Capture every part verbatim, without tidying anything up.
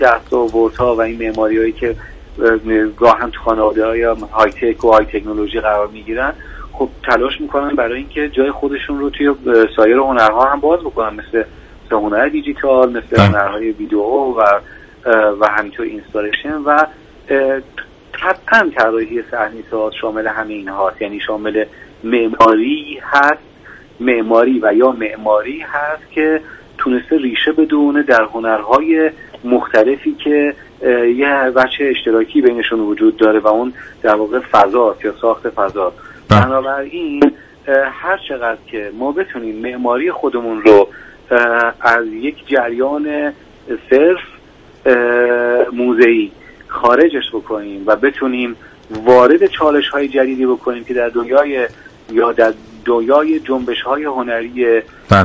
دستاوردها و این معماریایی که گاهن تو خانواده‌ها یا های تک و های تکنولوژی قرار میگیرن، خب تلاش میکنن برای اینکه جای خودشون رو توی سایر هنرها هم باز بکنن، مثل هنر دیجیتال، مثل هنرهای ویدیو و و همینطور اینستالیشن و طبعا طراحی صحنه تئاتر شامل همه اینها، یعنی شامل معماری هست، معماری و یا معماری هست که تونسته ریشه بدونه در هنرهای مختلفی که یه وجه اشتراکی بینشون وجود داره و اون در واقع فضا یا ساخت فضا. بنابراین هر چقدر که ما بتونیم معماری خودمون رو از یک جریان صرف موزه‌ای خارجش بکنیم و بتونیم وارد چالش‌های جدیدی بکنیم که در دنیای یا در دنیای جنبش‌های هنری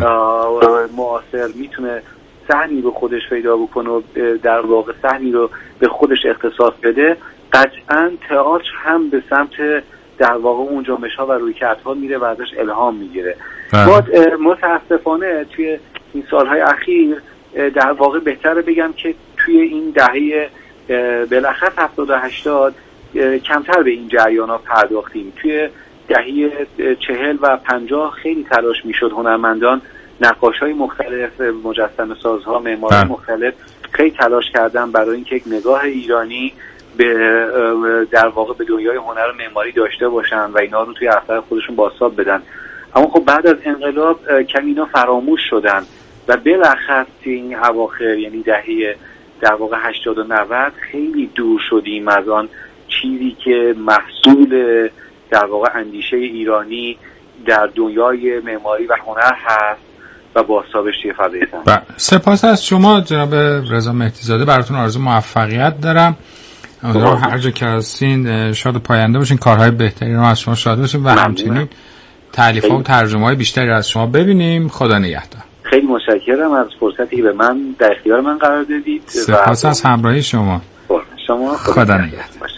معاصر میتونه سهمی به خودش پیدا بکنه و در واقع سهمی رو به خودش اختصاص بده، قطعاً تئاتر هم به سمت در واقع اون جنبش‌ها و رویکردها میره و ازش الهام میگیره. ما متاسفانه توی این سالهای اخیر در واقع بهتره بگم که توی این دهه بالاخره هفتاد و هشتاد کمتر به این جریان‌ها پرداختیم. توی دهه چهل و پنجاه خیلی تلاش میشد، هنرمندان، نقاش‌های مختلف، مجسمه سازها، معماران مختلف خیلی تلاش کردن برای اینکه یک نگاه ایرانی به در واقع به دنیای هنر و معماری داشته باشن و اینا رو توی اثر خودشون بازتاب بدن. اما خب بعد از انقلاب کمی اینا فراموش شدن و بالاخره این اواخر یعنی دهه در واقع هشتاد و نود خیلی دور شدیم از آن چیزی که محصول در واقع اندیشه ایرانی در دنیای معماری و هنر هست و بازتابش توی فضای صحنه. سپاس از شما جناب رضا مهدی‌زاده، براتون آرزو موفقیت دارم. امیدوارم هر جا که هستین شاد و پاینده باشین، کارهای بهتری رو از شما شاد باشین و همچنین تألیف‌ها و ترجمه‌های بیشتری از شما ببینیم. خدا نگهدار. خیلی متشکرم از فرصتی که به من در اختیار من قرار دادید. سپاس از همراهی شما. شما خدا, خدا نگهدار.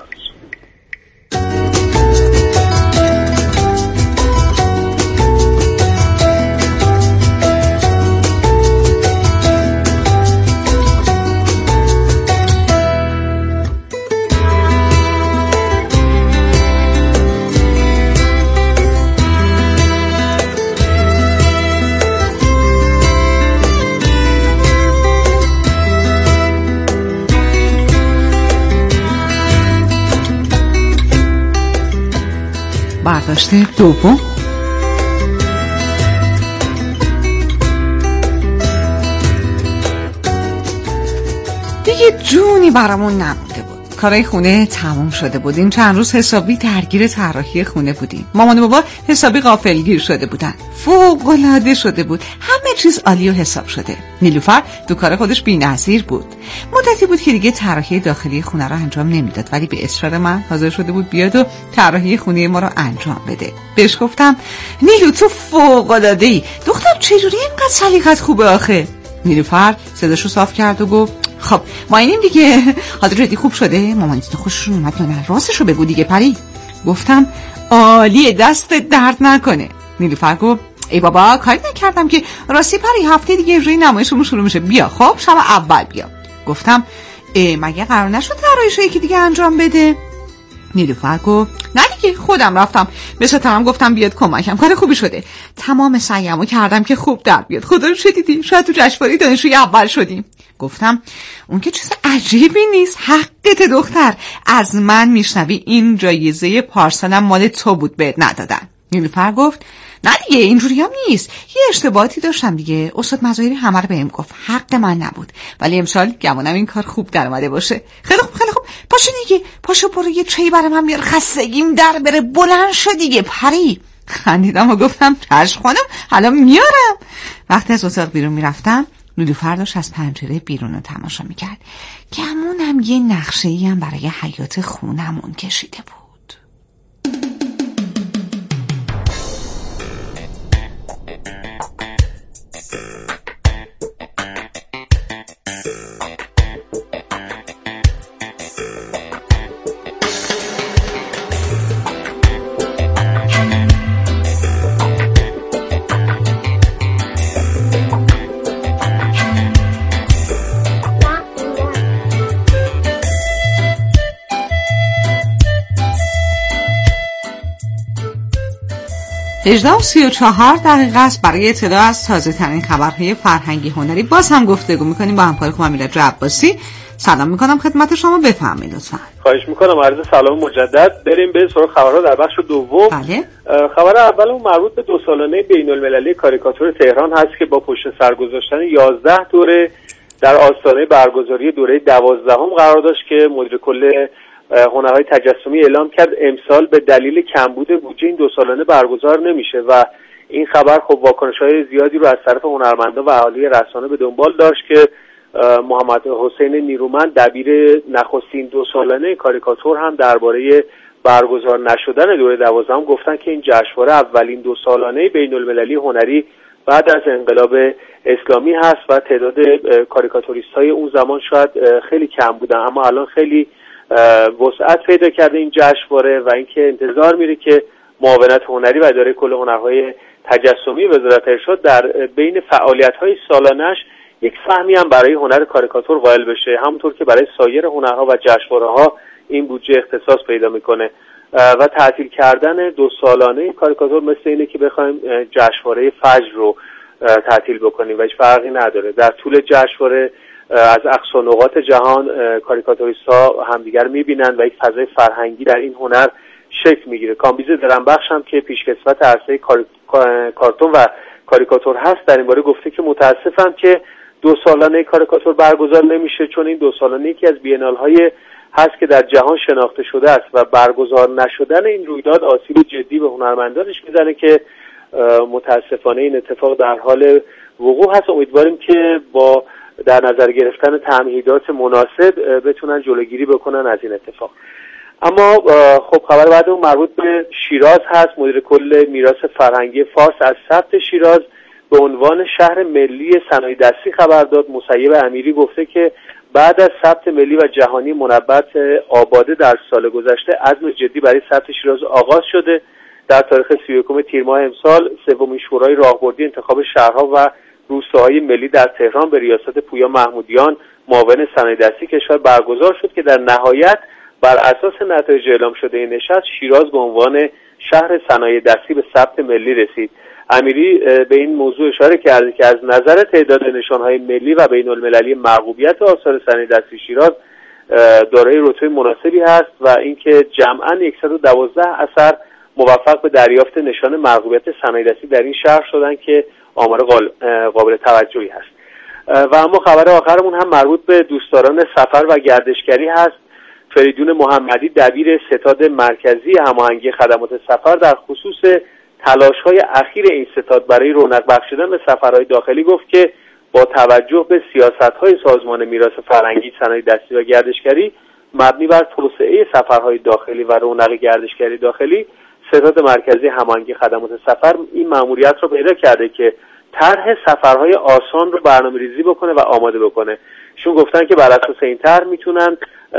برداشت دوم. دیگه جونی برامون نمونده بود. کارای خونه تموم شده بود. این چند روز حسابی درگیر طراحی خونه بودیم. مامان و بابا حسابی غافلگیر شده بودن. فوق‌العاده شده بود. همه چیز عالی و حساب شده. نیلوفر تو کار خودش بی‌نظیر بود. مدتی بود که دیگه طراحی داخلی خونه رو انجام نمیداد، ولی به اصرار من حاضر شده بود بیاد و طراحی خونه ما رو انجام بده. بهش گفتم نیلو تو فوق‌العاده‌ای. دختر چجوری اینقدر سلیقت خوبه آخه؟ نیلوفر صداشو صاف کرد و گفت خب ما اینیم دیگه. حاضر ردی خوب شده؟ مامانیتون خوششون اومد یا نه؟ راستشو بگو دیگه پری. گفتم عالیه، دست درد نکنه. نیلوفر گفت ای بابا کاری نکردم که، راستی پری هفته دیگه اجرای نمایشمون شروع میشه، بیا خب شب اول بیا. گفتم مگه قرار نشد طراحیشو یکی دیگه انجام بده؟ نیلوفر گفت نه دیگه خودم رفتم به ستارم گفتم بیاد کمکم، کار خوبی شده. تمام سعیمو کردم که خوب در بیاد. خدا رو شدیدی شاید تو جشنواره دانشجوی اول شدیم. گفتم اون که چیز عجیبی نیست، حقت دختر. از من میشنوی این جایزه پارسالم مال تو بود بهت ندادن. نیلوفر گفت نه دیگه اینجوری هم نیست، یه اشتباهاتی داشتم دیگه، استاد مظاهری همه رو بهم گفت، حق من نبود، ولی امسال گمونم این کار خوب در اومده باشه. خیلی خوب خیلی خوب پاشو دیگه، پاشو برو یه چای برای من بیار، خستگیم در بره. بلند شو دیگه پری. خندیدم و گفتم چشم خانم حالا میارم. وقتی از اتاق بیرون میرفتم نیلوفر داشت از پنجره بیرون رو تماشا میکرد. گمونم یه نقشه‌ای هم برای حیاط خونمون کشیده بود. هجده و سی و چهار دقیقه است. برای اطلاع از تازه ترین خبرهای فرهنگی هنری باز هم گفتگو میکنیم با همکار خوبم میلاد عباسی. سلام میکنم خدمت شما، بفرمایید لطفا. خواهش میکنم، عرض سلام مجدد. بریم به سراغ خبرها در بخش دوم. بله. خبر اولمون مربوط به دو سالانه بین المللی کاریکاتور تهران هست که با پشت سر گذاشتن یازده دوره در آستانه برگزاری دوره دوازدهم قرار داشت که مدیر کل هنرهای تجسمی اعلام کرد امسال به دلیل کمبود بودجه این دو سالانه برگزار نمیشه و این خبر خب واکنش‌های زیادی رو از طرف هنرمندان و اهالی رسانه به دنبال داشت که محمد حسین نیرومند دبیر نخستین دو سالانه کاریکاتور هم درباره برگزار نشدن دوره دوازدهم گفتن که این جشنواره اولین دو سالانه بین المللی هنری بعد از انقلاب اسلامی هست و تعداد کاریکاتوریست‌های اون زمان شاید خیلی کم بودن، اما الان خیلی وسعت پیدا کرده این جشنواره و اینکه انتظار میره که معاونت هنری و اداره کل هنرهای تجسمی وزارت ارشاد در بین فعالیت‌های سالانه‌اش یک فهمی هم برای هنر کاریکاتور قائل بشه، همونطور که برای سایر هنرها و جشنواره‌ها این بودجه اختصاص پیدا میکنه و تعطیل کردن دو سالانه کاریکاتور مثل اینه که بخوایم جشنواره فجر رو تعطیل بکنیم و هیچ فرقی نداره. در طول جشنواره از اقصا نقاط جهان کاریکاتوریست‌ها همدیگر میبینن و یک فضای فرهنگی در این هنر شکل میگیره. کامبیز درنبخش هم که پیشکسوت عرصه کار... کارتون و کاریکاتور هست در این باره گفته که متاسفم که دو سالانه کاریکاتور برگزار نمیشه، چون این دو سالانه یکی از بینال‌های هست که در جهان شناخته شده است و برگزار نشدن این رویداد آسیب جدی به هنرمندانش میزنه که متاسفانه این اتفاق در حال وقوع هست. امیدواریم که با در نظر گرفتن تمهیدات مناسب بتونن جلوگیری بکنن از این اتفاق. اما خب خبر بعدمون مربوط به شیراز هست. مدیر کل میراث فرهنگی فارس از ثبت شیراز به عنوان شهر ملی صنایع دستی خبر داد. مصیب امیری گفته که بعد از ثبت ملی و جهانی منبت آباده در سال گذشته عزم جدی برای ثبت شیراز آغاز شده. در تاریخ سی و یکم تیر ماه امسال سومین شورای راهبردی انتخاب شهرها و روستاهای ملی در تهران به ریاست پویا محمودیان معاون صنایع دستی کشور برگزار شد که در نهایت بر اساس نتایج اعلام شده این نشست شیراز به عنوان شهر صنایع دستی به ثبت ملی رسید. امیری به این موضوع اشاره کرده که از نظر تعداد نشانهای ملی و بین المللی مرغوبیت آثار صنایع دستی شیراز دارای رتبه مناسبی هست و اینکه جمعاً صد و دوازده اثر موفق به دریافت نشان مرغوبیت صنایع دستی در این شهر شدن که آمار قابل توجهی هست. و اما خبر آخرمون هم مربوط به دوستداران سفر و گردشگری هست. فریدون محمدی دبیر ستاد مرکزی هماهنگی خدمات سفر در خصوص تلاش‌های اخیر این ستاد برای رونق بخشیدن به سفرهای داخلی گفت که با توجه به سیاست‌های سازمان میراث فرهنگی صنایع دستی و گردشگری مبنی بر توسعه سفرهای داخلی و رونق گردشگری داخلی، ستاد مرکزی هماهنگی خدمات سفر این مأموریت رو پیدا کرده که طرح سفرهای آسان رو برنامه‌ریزی بکنه و آماده بکنه. ایشون گفتن که بر اساس این طرح میتونن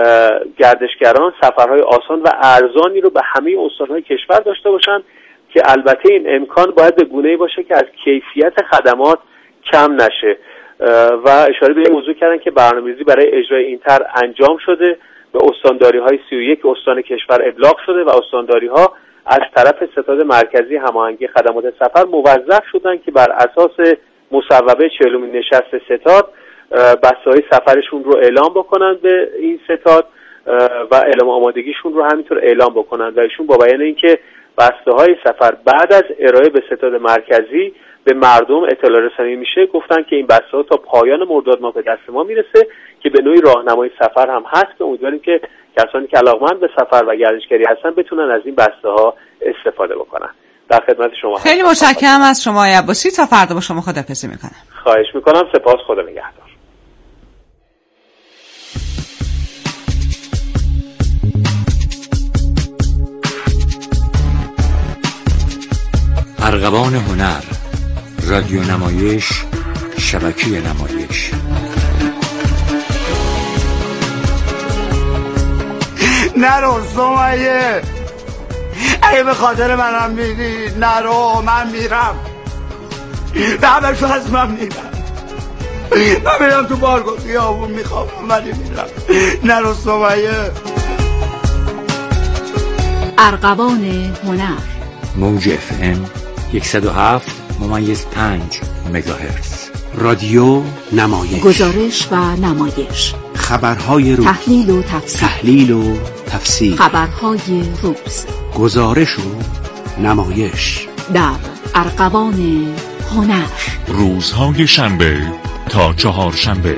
گردشگران سفرهای آسان و ارزانی رو به همه استان‌های کشور داشته باشن که البته این امکان باید به گونه‌ای باشه که از کیفیت خدمات کم نشه و اشاره به این موضوع کردن که برنامه‌ریزی برای اجرای این طرح انجام شده، به استانداری‌های سی و یک استان کشور ابلاغ شده و استانداری‌ها از طرف ستاد مرکزی هماهنگی خدمات سفر موظف شدن که بر اساس مصوبه چهلمین نشست ستاد بسته‌های سفرشون رو اعلام بکنن به این ستاد و اعلام آمادگیشون رو همینطور اعلام بکنن و ایشون با بیان اینکه بسته‌های سفر بعد از ارائه به ستاد مرکزی به مردم اطلاع رسانی میشه، گفتن که این بسته‌ها تا پایان مرداد ماه به دست ما میرسه که به نوعی راهنمای سفر هم هست. امیدواریم که کسانی که علاقمند به سفر و گردشگری هستن بتونن از این بسته‌ها استفاده بکنن. در خدمت شما. خیلی متشکرم از شما آقای عباسی. تا فردا با شما خداحافظی میکنم. خواهش میکنم. سپاس. خدا نگهدار. ارغوان هنر، رادیو نمایش، شبکه نمایش. نرو سمیه، اگه به خاطر منم میری نرو، من میرم، همه شو از من میرم، من میرم تو بارگو خیابون میخوام ولی میرم. نرو سمیه. ارغوان هنر، موج اف ام صد و هفت ممیز پنج مگاهرتز. رادیو نمایش، گزارش و نمایش، خبرهای روز، تحلیل و تفسیر، تحلیل و تفسیر، خبرهای روز، گزارش و نمایش در ارغوان هنر، روزهای شنبه تا چهارشنبه.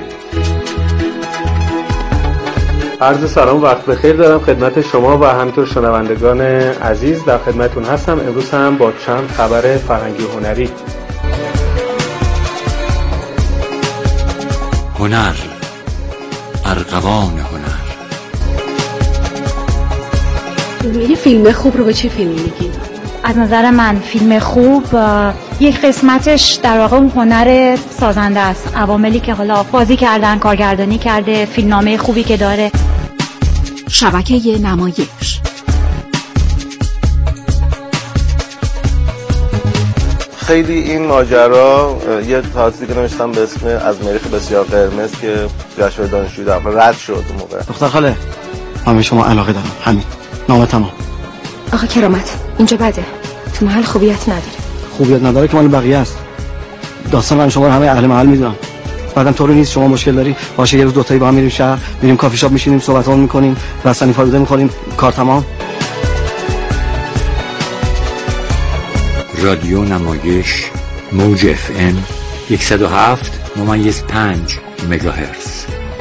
عرض سلام و وقت بخیر دارم خدمت شما و همینطور شنوندگان عزیز. در خدمتون هستم امروز هم با چند خبر فرهنگی و هنری. هنر، ارغوان هنر. یه فیلم خوب رو به چه فیلمی میگین؟ از نظر من فیلم خوب یک قسمتش در واقع اون هنر سازنده است، عواملی که حالا بازی کردن، کارگردانی کرده، فیلمنامه خوبی که داره. شبکه نمایش. خیلی این ماجرا یه تاکسی که نوشتم به اسم از مریخ بسیار قرمز که جشنواره دانشجویی در رد شد اون موقع. دختر خاله من به شما علاقه دارم، همین، نامه تمام. آقا کرامت اینجا بده، تو محل خوبیت نداره. خوبیت نداره که مال بقیه است. داستان من شما رو همه اهل محل میدونم. بعدم طوری نیست شما مشکل داری باشه یه روز دو تایی با هم میریم شهر، میریم کافی شاپ میشینیم صحبت‌ها میکنیم، رستنی فالوده میخوریم، کار تمام. رادیو نمایش موج اف ام صد و هفت ممیز پنج مگاهرتز.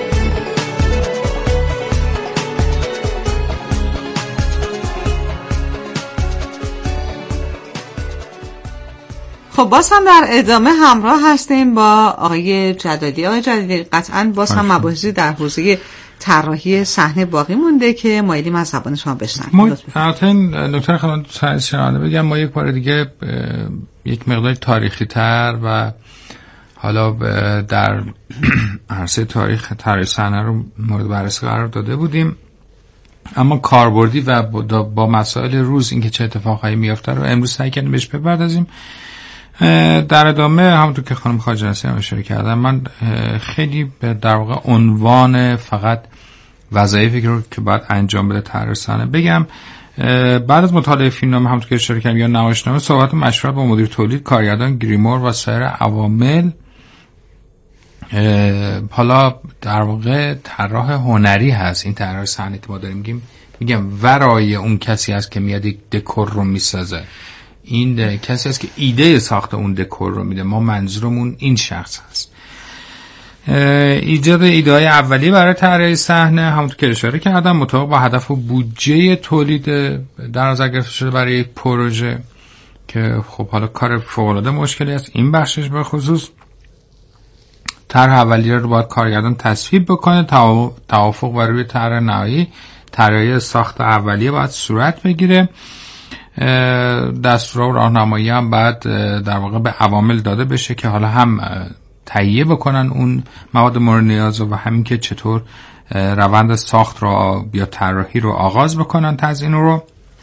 خب باز هم در ادامه همراه هستیم با آقای جدالی. آقای جدالی قطعا باز هم مباحثی در حوزه طراحی صحنه باقی مونده که مایلیم از زبان شما بشنویم. ما البته نکته خدمت شنونده بگم، ما یک بار دیگه یک مقدار تاریخی تر و حالا در عرصه تاریخ طراحی صحنه رو مورد بررسی قرار داده بودیم، اما کاربردی و با مسائل روز اینکه چه اتفاقایی میفته رو امروز سعی کردیم بهش بپردازیم. در ادامه همونطور که خانم خواجه‌نصیر هم اشاره کردن، من خیلی در واقع عنوان فقط وظایفی رو که باید انجام بده طراح صحنه بگم. بعد از مطالعه فیلمنامه همونطور که اشاره کردم یا نمایشنامه، صحبت و مشورت با مدیر تولید، کارگردان، گریمور و سایر عوامل، حالا در واقع طراح هنری هست. این طراح صحنه که ما داریم میگیم میگم ورای اون کسی هست که میاد دکور رو میسازه، این کسی هست که ایده ساخت اون دکور رو میده. ما منظورمون این شخص هست. ایجاد ایده های اولیه برای طراحی صحنه همونطور که اشاره کردم مطابق با هدف و بودجه تولید در نظر گرفته شده برای یک پروژه که خب حالا کار فوق العاده مشکلی است. این بخشش به خصوص طرح اولیه رو باید کارگردان تصویب بکنه، توافق بر روی طرح نهایی، طراحی ساخت اولیه باید صورت بگیره، دستور و راهنمایی هم بعد در واقع به عوامل داده بشه که حالا هم تهیه بکنن اون مواد مورد نیاز و همین که چطور روند ساخت رو یا طراحی رو آغاز بکنن، تزیین رو،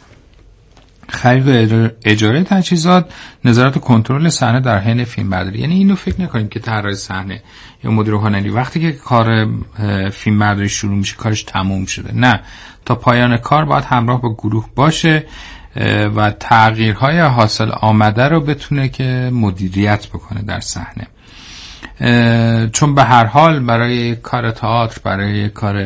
خرید و اجاره تجهیزات، نظارت و کنترل صحنه در حین فیلمبرداری. یعنی اینو فکر نکنید که طراح صحنه یا مدیر هنری وقتی که کار فیلمبرداری شروع میشه کارش تموم شده. نه، تا پایان کار باید همراه با گروه باشه و تغییرهای حاصل آمده رو بتونه که مدیریت بکنه در صحنه، چون به هر حال برای کار تئاتر، برای کار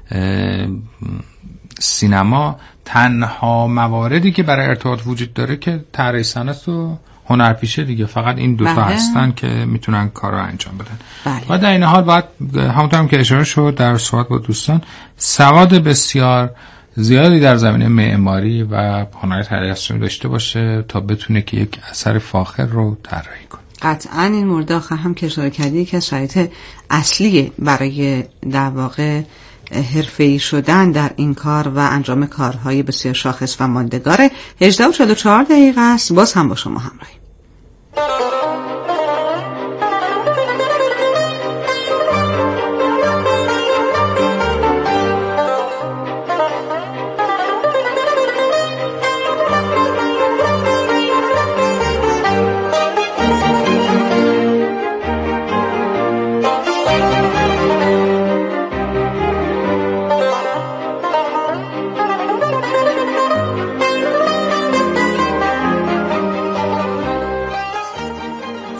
سینما، تنها مواردی که برای ارتباط وجود داره که طراحی صحنه و هنرپیشه دیگه، فقط این دوتا هستن که میتونن کار رو انجام بدن. بله. و در این حال باید همونطور هم که اشاره شد در صحبت با دوستان سواد بسیار زیادی در زمینه معماری و هنر طراحی داشته باشه تا بتونه که یک اثر فاخر رو طراحی کنه. قطعا این مورد آخر هم که اشاره کردی که شرایط اصلی برای در واقع حرفه‌ای شدن در این کار و انجام کارهای بسیار شاخص و ماندگاره. هجده و چهل و چهار دقیقه است. باز هم با شما همراهیم.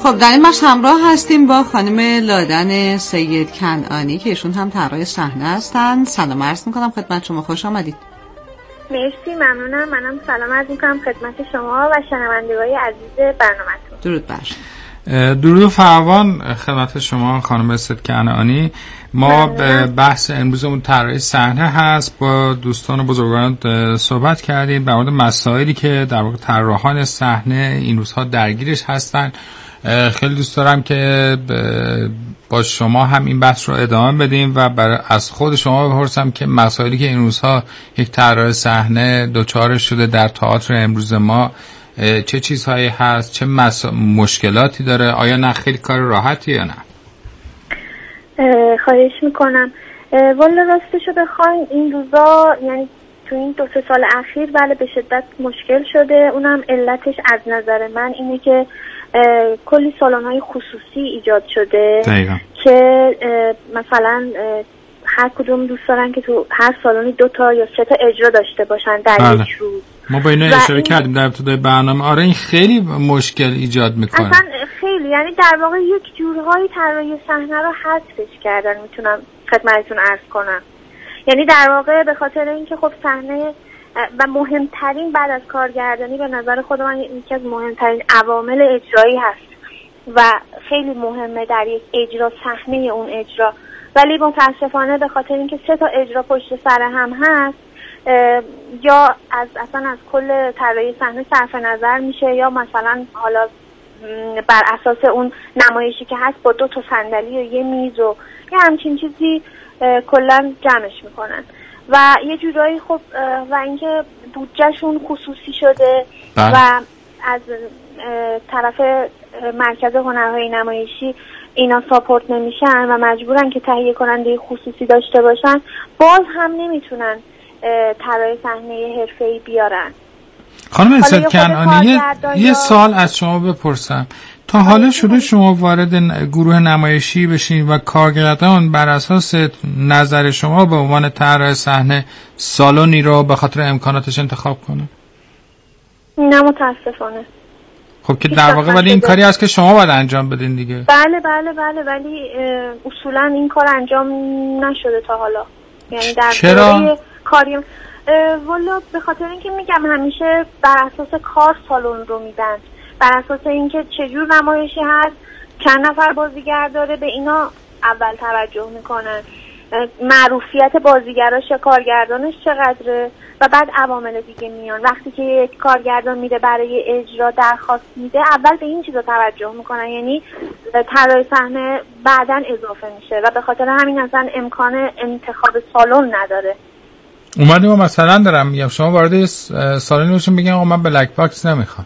خب در این بخش همراه هستیم با خانم لادن سید کنعانی که ایشون هم طراح صحنه هستن. سلام عرض میکنم خدمت شما، خوش آمدید. مرسی، ممنونم. منم سلام عرض میکنم خدمت شما و شنوندگان عزیز برنامه‌تون. درود بر شما. درود و فراوان خدمت شما خانم سید کنعانی. ما به بحث امروزمون طراحی صحنه هست. با دوستان و بزرگان صحبت کردیم در مورد مسائلی که در واقع طراحان صحنه این روزها درگیرش هستن. خیلی دوست دارم که با شما هم این بحث رو ادامه بدیم و برای از خود شما بپرسم که مسائلی که این روزها یک طراح صحنه دوچارش شده در تئاتر امروز ما چه چیزهایی هست، چه مس... مشکلاتی داره، آیا نه خیلی کار راحتی یا نه؟ خواهش میکنم. والا راستشو بخواین این روزا، یعنی تو این دو سه سال اخیر بله به شدت مشکل شده. اونم علتش از نظر من اینه که کلی سالن‌های خصوصی ایجاد شده دقیقا. که مثلا هر کدوم دوست دارن که تو هر سالنی دو تا یا سه تا اجرا داشته باشن در بله. یک روز. ما با اینا اشاره این... کردیم در ابتدای برنامه. آره این خیلی مشکل ایجاد میکنه. اصلا خیلی، یعنی در واقع یک جورهای طراحی صحنه رو حذفش کردن، میتونم خدمتتون عرض کنم. یعنی در واقع به خاطر اینکه خب صحنه و مهمترین بعد از کارگردانی به نظر خود من یکی از مهمترین عوامل اجرایی هست و خیلی مهمه در یک اجرا صحنه اون اجرا، ولی متاسفانه به خاطر اینکه سه تا اجرا پشت سر هم هست یا از اصلا از کل طراحی صحنه صرف نظر میشه یا مثلا حالا بر اساس اون نمایشی که هست با دو تا صندلی و یه میز و یه همچین چیزی کلا جمعش میکنن و یه جورایی خب و اینکه بودجهشون خصوصی شده بله. و از طرف مرکز هنرهای نمایشی اینا ساپورت نمیشن و مجبورن که تهیه کننده خصوصی داشته باشن، باز هم نمیتونن طراح صحنه حرفه‌ای بیارن. خانم سید کنعانی یه سوال از شما بپرسم، تا حالا شده شما وارد گروه نمایشی بشین و کارگردان بر اساس نظر شما به عنوان طراح صحنه سالونی رو به خاطر امکاناتش انتخاب کنه؟ نه متاسفانه. خب که در واقع ولی این کاری هست که شما باید انجام بدین دیگه. بله بله بله ولی اصولا این کار انجام نشده تا حالا. یعنی در چرا؟ کاری والا به خاطر اینکه میگم همیشه بر اساس کار سالن رو میدن، بر اساس اینکه چجور نمایشی هست، چند نفر بازیگر داره، به اینا اول توجه میکنن، معروفیت بازیگراش یا کارگردانش چقدره و بعد عوامل دیگه میان. وقتی که یک کارگردان میره برای اجرا درخواست میده اول به این چیزا توجه میکنن، یعنی طراح صحنه بعداً اضافه میشه و به خاطر همین اصلا امکان انتخاب سالن نداره. اومدیم و مثلا دارم میگم شما وارد سالن بشین بگین آقا من بلک باکس نمیخوام،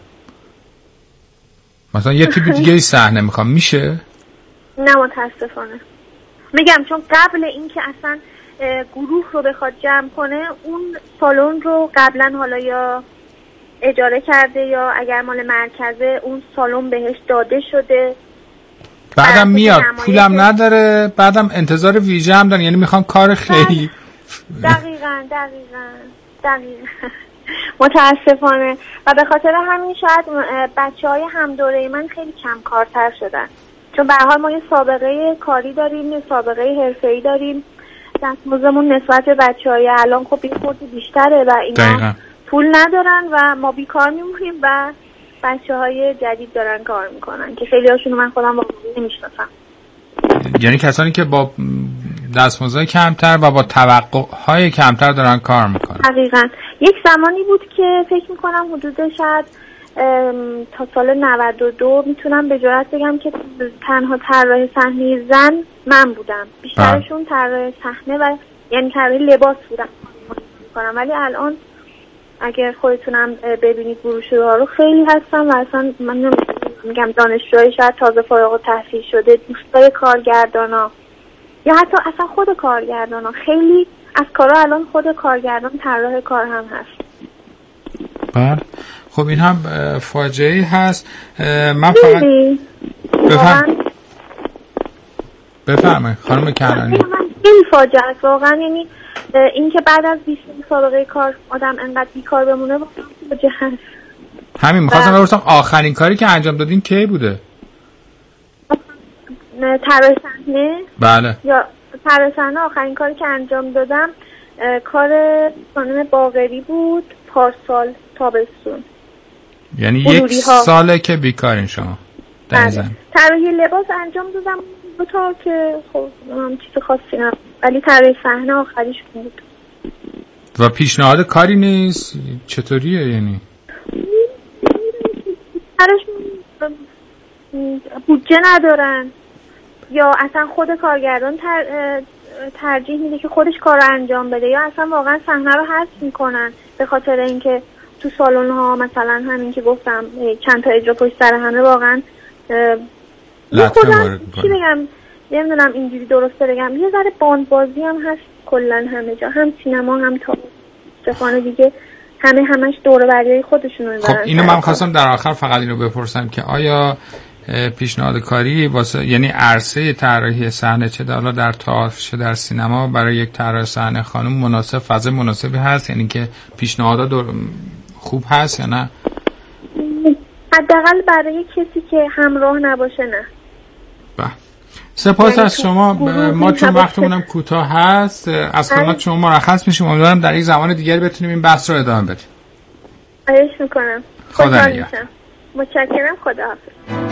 مثلا یه تیپ دیگه صحنه میخوام، میشه؟ نه متاسفانه. میگم چون قبل اینکه اصلا گروه رو بخواد جمع کنه اون سالن رو قبلا حالا یا اجاره کرده یا اگر مال مرکزه اون سالن بهش داده شده، بعدم میاد پولم نداره، بعدم انتظار ویژه هم دارن، یعنی میخوان کار خیلی دقیقاً دقیقاً دقیقاً متاسفانه. و به خاطر همین شاید بچه های هم دوره من خیلی کم کارتر شدن، چون به هر حال ما یه سابقه کاری داریم، یه سابقه حرفه‌ای داریم، دستمزدمون نسبت به بچه‌های الان خب این خورده بیشتره و اینا دقیقا. پول ندارن و ما بیکار میمونیم و بچه‌های جدید دارن کار میکنن که خیلی هاشون من خودم واقعا نمیشناسم. یعنی کسانی که با دستمزد کمتر و با توقع‌های کمتر دارن کار میکنن. دقیقاً. یک زمانی بود که فکر میکنم حدود شاید تا سال نود و دو میتونم به جرئت بگم که تنها طراح صحنه زن من بودم، بیشترشون طراح صحنه و یعنی طراح لباس بودم میکنم، ولی الان اگر خودتونم ببینید بروشورها رو خیلی هستن و اصلا من میگم دانشجوهای شاید تازه فارغ التحصیل شده، دوستای کارگردانا یا حتی اصلا خود کارگردانا، خیلی از کارا الان خود کارگردان طراح کار هم هست. بله خب این هم فاجعه‌ای هست. من فقط بفهم بفرمایید خانم کنعانی. این فاجعه است واقعا، یعنی این که بعد از بیست سابقه کار آدم انقدر بیکار بمونه فاجعه است. همین می‌خواستم بپرسم آخرین کاری که انجام دادین کی بوده؟ طراحی صحنه بله یا طراحی صحنه آخرین کاری که انجام دادم کار خانم باقری بود، پارسال تابستون. یعنی یک ساله که بیکارین شما در زن؟ طراحی لباس انجام دادم دو تا که خب چیز خاصی نبود، ولی طراحی صحنه آخریش بود. و پیشنهاد کاری نیست؟ چطوریه یعنی؟ هرش بودجه ندارن یا اصلا خود کارگردان تر ترجیح میده که خودش کار رو انجام بده یا اصلا واقعا صحنه رو حذف میکنن به خاطر اینکه تو سالن ها مثلا همین که گفتم چند تا اجرا پشت سر همه واقعا خودم چی بگم نمیدونم اینجوری درسته بگم یه ذره باندبازی هم هست کلا همه جا، هم سینما هم تا جهان دیگه همه همش دور و بریای خودشون رو خب اینو من خواستم در آخر فقط اینو بپرسم که آیا پیشنهاد کاری واسه یعنی عرصه طراحی صحنه چه حالا در تئاتر چه در سینما برای یک طراح صحنه خانم مناسب فضا مناسبی هست، یعنی که پیشنهادات خوب هست یا نه؟ حداقل برای کسی که همراه نباشه نه. بله سپاس از شما. ما چون وقتمونم کوتاه هست از کلمات شما مرخص میشیم، امیدوارم در یک زمان دیگری بتونیم این بحث رو ادامه بدیم. خواهش میکنم. خدا نگهدار. متشکرم. خدا حافظ.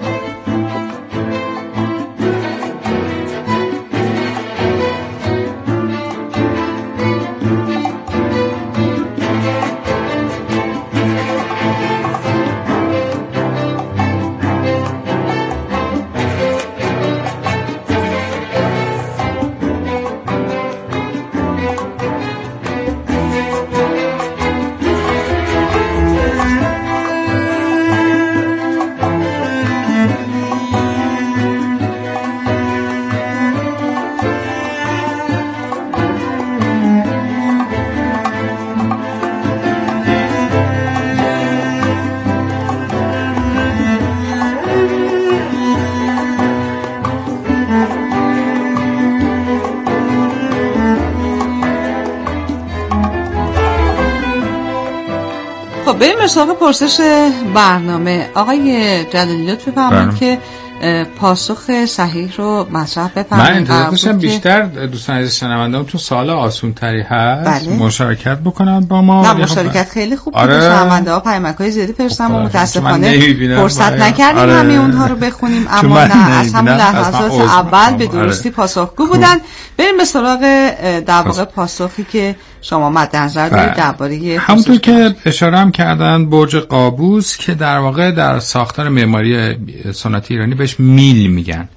خب بریم سراغ پرسش برنامه. آقای جلالی لطف بفرمایید که پاسخ صحیح رو مطرح بفرمایید. من انتظار داشتم بیشتر دوستان عزیز شنونده‌ام تو سوال آسون تری هست بله. مشارکت بکنن با ما. نه مشارکت خیلی خوب بود. شنونده‌ها پیامک‌های زیادی فرستادن و متأسفانه فرصت نکردیم آره. همه اونها رو بخونیم اما نه از همون لحظات اول به درستی آره. پاسخگو بودن. بریم به سراغ در واقع پاسخی که شما مد نظر دارید درباره همونطور که اشاره هم کردن برج قابوس که در واقع در ساختار معماری سنتی ایرانی بهش میل میگن،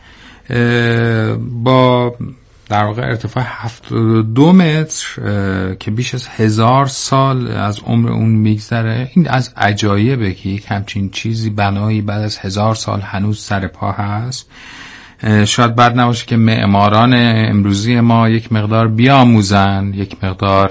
با در واقع ارتفاع هفتاد و دو متر که بیش از هزار سال از عمر اون میگذره. این از عجایبه که یک همچین چیزی بنایی بعد از هزار سال هنوز سر پا هست. شاید بد نباشه که معماران امروزی ما یک مقدار بیاموزن، یک مقدار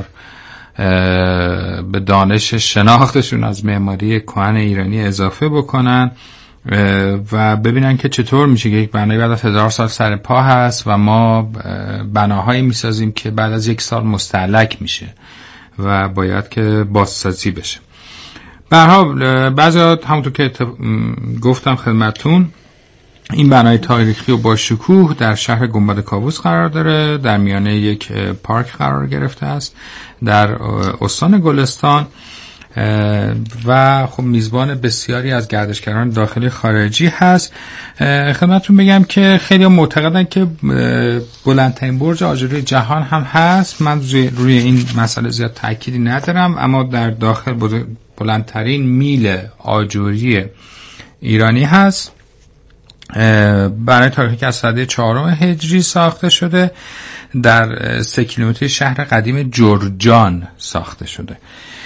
به دانش شناختشون از معماری کهن ایرانی اضافه بکنن و ببینن که چطور میشه که یک بنای بعد از هزار سال سر پا هست و ما بناهایی میسازیم که بعد از یک سال مستهلک میشه و باید که بازسازی بشه. به هر حال بعضی همونطور که گفتم خدمتتون این بنای تاریخی و با شکوه در شهر گنبد کاووس قرار داره، در میانه یک پارک قرار گرفته است در استان گلستان و خب میزبان بسیاری از گردشگران داخلی خارجی هست. خدمتتون بگم که خیلی معتقدن که بلندترین برج آجوری جهان هم هست. من روی این مسئله زیاد تأکیدی ندارم، اما در داخل بلندترین میل آجوری ایرانی هست. برای تاریخی که از سده چهارم هجری ساخته شده، در سه کیلومتر شهر قدیم جرجان ساخته شده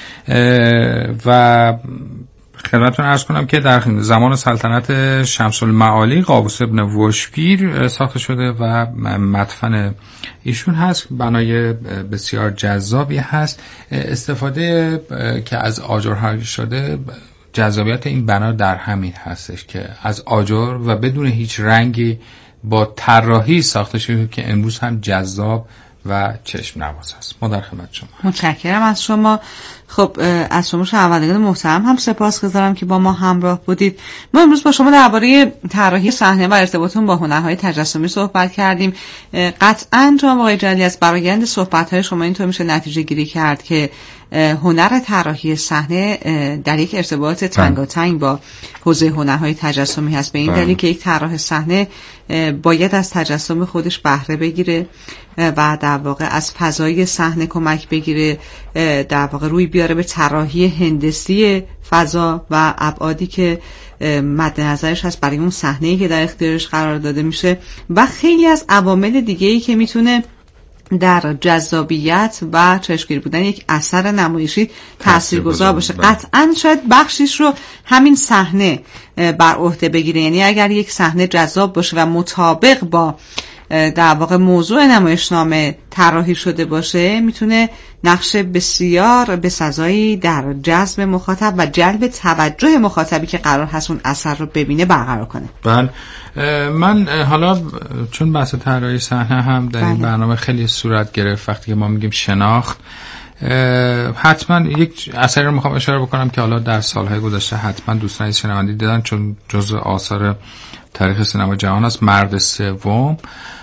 و خدمتتون عرض کنم که در زمان سلطنت شمس المعالی قابوس ابن وشپیر ساخته شده و مدفن ایشون هست. بنای بسیار جذابی هست. استفاده که از آجر شده، جذابیت این بنا در همین هستش که از آجر و بدون هیچ رنگی با طراحی ساخته شده که امروز هم جذاب و چشم نواز است. ما در خدمت شما. متشکرم از شما. خب از شما شنوندگان محترم هم سپاسگزارم که با ما همراه بودید. ما امروز با شما درباره طراحی صحنه و ارتباطتون با هنرهای تجسمی صحبت کردیم. قطعاً جناب آقای جلیلی از برآیند صحبت‌های شما اینطور میشه نتیجه گیری کرد که هنر طراحی صحنه در یک ارتباط تنگاتنگ با حوزه هنرهای تجسمی هست، به این دلیل که یک طراح صحنه باید از تجسم خودش بهره بگیره و در واقع از فضای صحنه کمک بگیره، در واقع روی بیاره به طراحی هندسی فضا و ابعادی که مد نظرش هست برای اون صحنه‌ای که در اختیارش قرار داده میشه و خیلی از عوامل دیگه‌ای که میتونه در جذابیت و چشمگیر بودن یک اثر نمایشی تاثیرگذار باشه. قطعاً شاید بخشیش رو همین صحنه بر عهده بگیره. یعنی اگر یک صحنه جذاب باشه و مطابق با در واقع موضوع نمایشنامه طراحی شده باشه، میتونه نقش بسیار بسزایی در جذب مخاطب و جلب توجه مخاطبی که قرار هست اون اثر رو ببینه برقرار کنه. بله، من حالا چون بحث طراحی صحنه هم در این برنامه خیلی صورت گرفت، وقتی که ما میگیم شناخت، حتما یک اثری رو میخوام اشاره بکنم که حالا در سالهای گذشته حتما دوستان شنوندگان دیدن، چون جزء آثار تاریخ سینما جهان است، مرد سوم.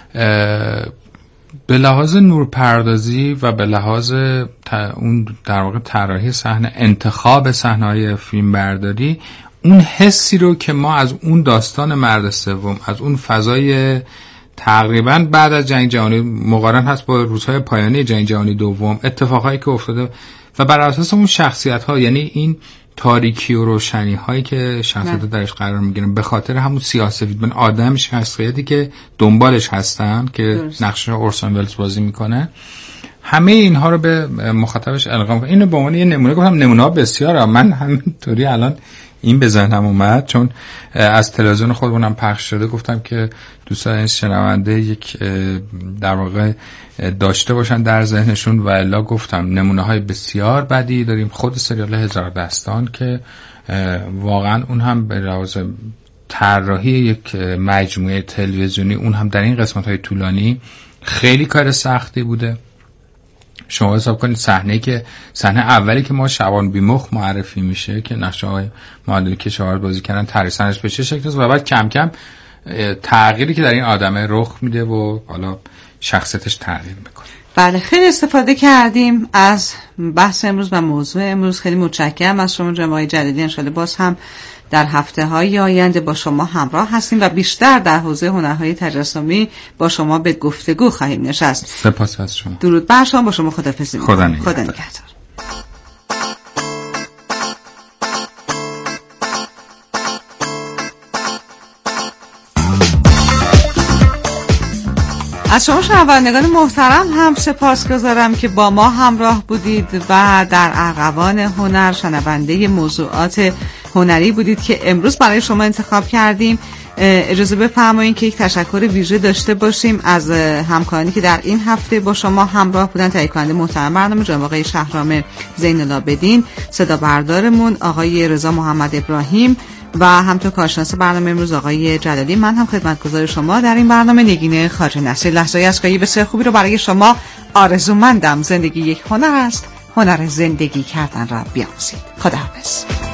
به لحاظ نورپردازی و به لحاظ اون در واقع طراحی صحنه، انتخاب صحنه‌های فیلم برداری، اون حسی رو که ما از اون داستان مرد سوم، از اون فضای تقریبا بعد از جنگ جهانی مقارن هست با روزهای پایانی جنگ جهانی دوم، اتفاقایی که افتاده و بر اساس اون شخصیت‌ها، یعنی این تاریکی و روشنی هایی که شخصیت‌ها درش قرار میگیرن به خاطر همون سیاه‌سفید من آدم شخصیتی که دنبالش هستن که نقش اورسون ولز بازی میکنه، همه اینها رو به مخاطبش القا میکنه. اینو به عنوان یه نمونه گفتم، نمونه‌ها بسیاره. من همینطوری الان این به ذهنم اومد چون از تلویزیون خودمونم پخش شده، گفتم که دوستان شنونده یک در واقع داشته باشن در ذهنشون و الا گفتم نمونه های بسیار بدی داریم. خود سریال هزار دستان که واقعا اون هم به لحاظ طراحی یک مجموعه تلویزیونی، اون هم در این قسمت های طولانی خیلی کار سختی بوده. شما حساب کنید صحنه که صحنه اولی که ما شبان بیمخ معرفی میشه که نقش های معادلی که شوهر بازی کردن تریسنش به چه شکل است و بعد کم کم تغییری که در این آدمه رخ میده و حالا شخصیتش تغییر میکنه. بله، خیلی استفاده کردیم از بحث امروز و موضوع امروز. خیلی متشکرم از شما جناب آقای جلیلی. ان شاءالله باز هم در هفته‌های آینده با شما همراه هستیم و بیشتر در حوزه هنرهای تجسمی با شما به گفتگو خواهیم نشست. سپاس از شما. درود بر شما. با شما خداحافظی می‌کنم. خدا نگهدار. خدا نگهدار. از شما شنوندگان محترم هم سپاسگزارم که با ما همراه بودید و در ارغوان هنر شنونده موضوعات هنری بودید که امروز برای شما انتخاب کردیم. اجازه بفرمایید که یک تشکر ویژه داشته باشیم از همکارانی که در این هفته با شما همراه بودن. تهیه کننده محترم برنامه جناب آقای شهرام زین العابدین، صدا بردارمون آقای رضا محمد ابراهیم و همطور کارشناس برنامه امروز آقای جلالی. من هم خدمتگزار شما در این برنامه نگین خواجه نصیر. لحظه‌ای از گاهی بسیار خوبی رو برای شما آرزومندم. زندگی یک هنر است، هنر زندگی کردن را بیاموزید. خداحافظ.